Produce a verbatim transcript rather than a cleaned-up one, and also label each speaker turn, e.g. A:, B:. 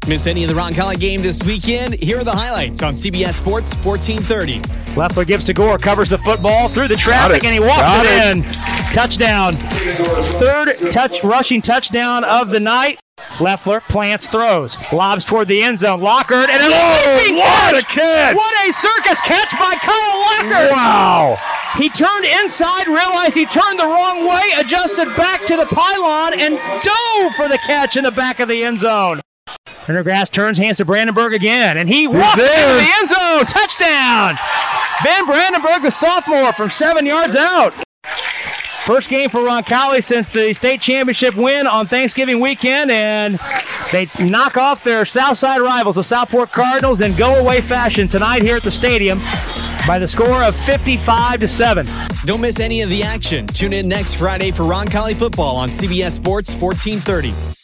A: Miss any of the Roncalli game this weekend? Here are the highlights on C B S Sports fourteen thirty.
B: Leffler gives to Gore, covers the football through the traffic, and he walks
C: Got
B: it,
C: it
B: in. Touchdown. Third touch rushing touchdown of the night. Leffler plants, throws, lobs toward the end zone. Lockard, and a
C: Whoa, what
B: catch.
C: a catch!
B: What a circus catch by Kyle Lockard!
C: Wow!
B: He turned inside, realized he turned the wrong way, adjusted back to the pylon, and dove for the catch in the back of the end zone. Pendergrass turns, hands to Brandenburg again, and he walks into the end zone. Touchdown! Ben Brandenburg, the sophomore, from seven yards out. First game for Roncalli since the state championship win on Thanksgiving weekend, and they knock off their Southside rivals, the Southport Cardinals, in go-away fashion tonight here at the stadium by the score of fifty-five to seven.
A: Don't miss any of the action. Tune in next Friday for Roncalli football on C B S Sports fourteen thirty.